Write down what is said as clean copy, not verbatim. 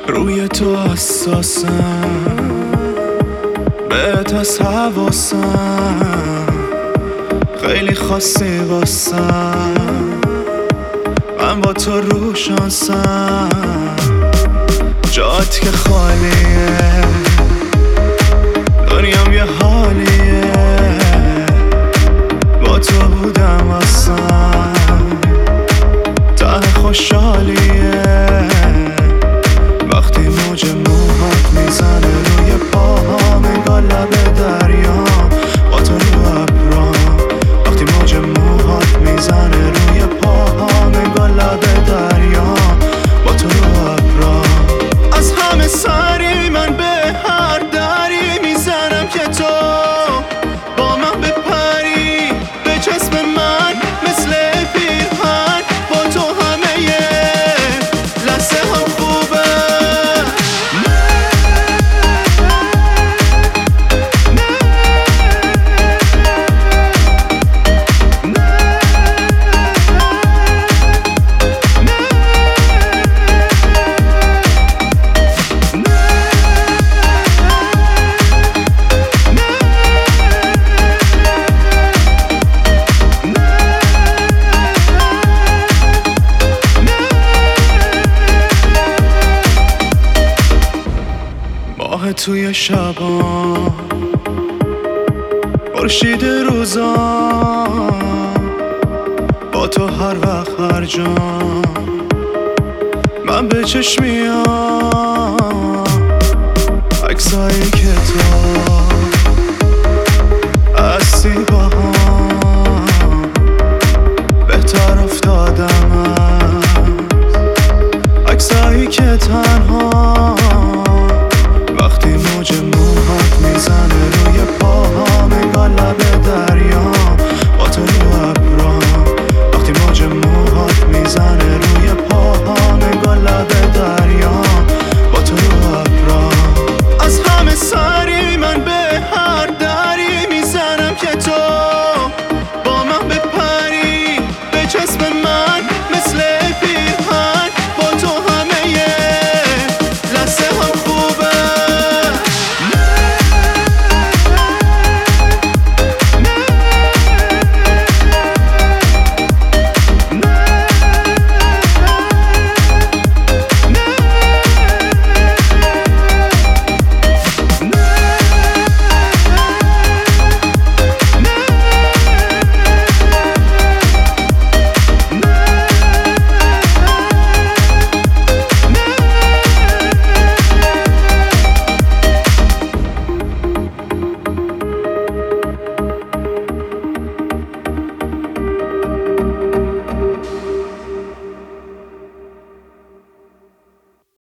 روی تو حساسم، بهت از حواسم، خیلی خاصی واسم، من با تو رو شانسم. جات که خالیه، دنیام یه حالیه، با تو بودم اصلا ته خوشحالیه. وقتی موج موهات میزنه روی پاهام، انگار لب دریام با تو رو ابرام. وقتی موج موهات میزنه روی پاهام، انگار لب دریام با تو رو ابرام. از همه سری من به هر دری میزنم که تو با من بپری، به جسم من مثل پیرهن. با تو همه لحظه هم خوبه. ماه توی شبان، خورشید روزان، با تو هر وقت هر جا من به چشم میام. عکسایی که تو